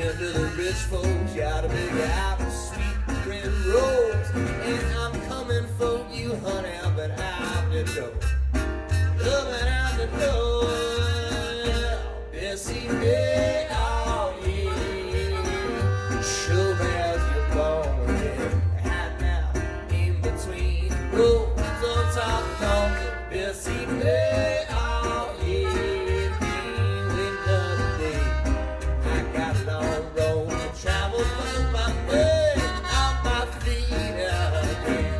to the rich folks. Got a big apple, sweet red rose, and I'm coming for you, honey, but I'm the door. Loving out the door. Bessie, hey, oh yeah. Sure as you're born, yeah. Hide now in between rows on top of Bessie, hey, oh yeah. Another day, I got a long road to travel for my way on my feet again.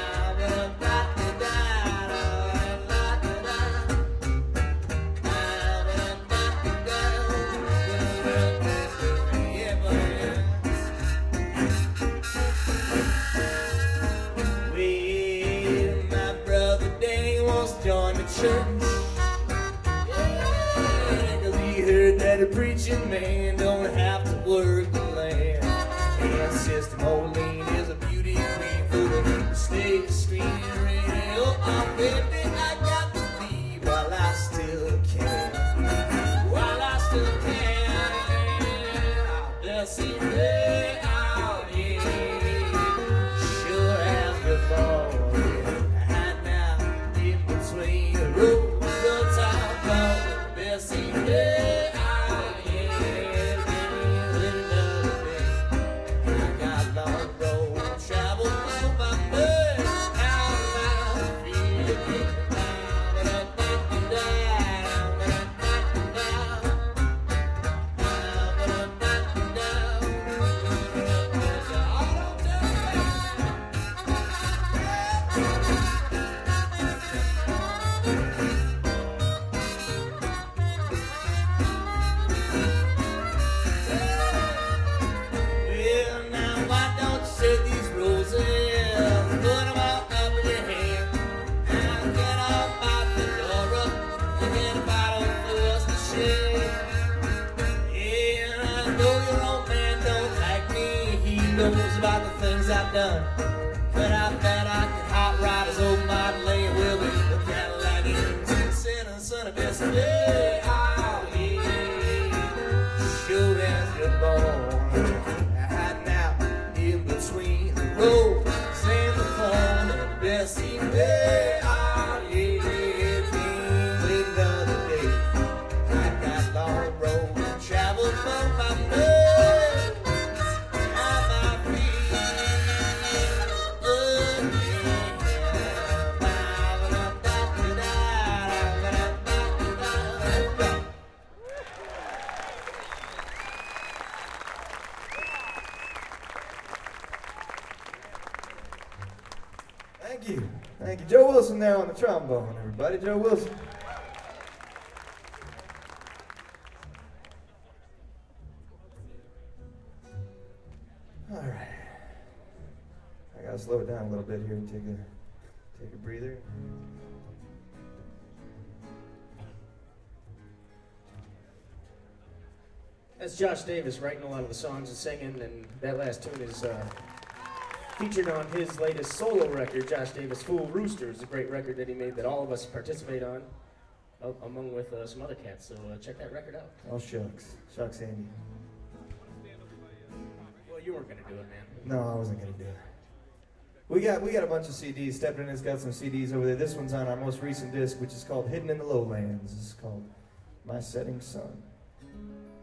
Church, yeah, 'cause he heard that a preaching man don't have to work the land. And Sister Moline is a beauty queen for the state screen radio. Oh, baby, I got to leave while I still can. While I still can. They'll see me out, yeah. Sure as you're born. Done. But I bet I could hot ride his old model and we'll be the Cadillac in Santa son of Bessie. Hey, oh yeah, sure as you're born, hiding out in between the roads and the phone of Bessie. Hey, oh yeah, another day. I got long road to travel for my money. Thank you. Joe Wilson there on the trombone, everybody. Joe Wilson. All right. I gotta slow it down a little bit here and take a breather. That's Josh Davis writing a lot of the songs and singing, and that last tune is featured on his latest solo record, Josh Davis' Fool Rooster. It's a great record that he made that all of us participate on, among with some other cats, so check that record out. Oh, shucks. Shucks, Andy. Well, you weren't going to do it, man. No, I wasn't going to do it. We got a bunch of CDs. Stepden has got some CDs over there. This one's on our most recent disc, which is called Hidden in the Lowlands. This is called My Setting Sun.